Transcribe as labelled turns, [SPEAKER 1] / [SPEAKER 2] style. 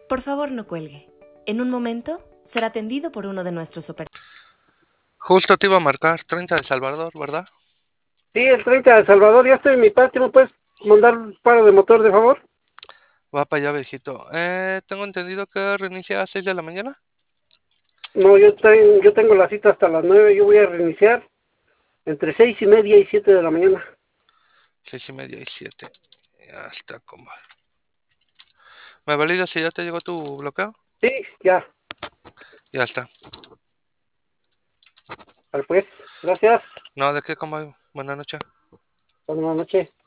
[SPEAKER 1] Por favor, no cuelgue. En un momento será atendido por uno de nuestros operadores.
[SPEAKER 2] Justo te iba a marcar 30 de Salvador, ¿verdad?
[SPEAKER 3] Sí, el 30 de El Salvador, ya estoy en mi patio, ¿me puedes mandar un paro de motor, de favor?
[SPEAKER 2] Va para allá, viejito. Tengo entendido que reinicia a 6 de la mañana.
[SPEAKER 3] No, yo tengo la cita hasta las 9, yo voy a reiniciar entre 6:30 y 7 de la mañana.
[SPEAKER 2] 6:30 y 7. Ya está, comba. ¿Me validas si ya te llegó tu bloqueo?
[SPEAKER 3] Sí, ya,
[SPEAKER 2] Ya está.
[SPEAKER 3] pues, gracias,
[SPEAKER 2] No, ¿de qué, comba? Buenas noches.
[SPEAKER 3] buenas noches.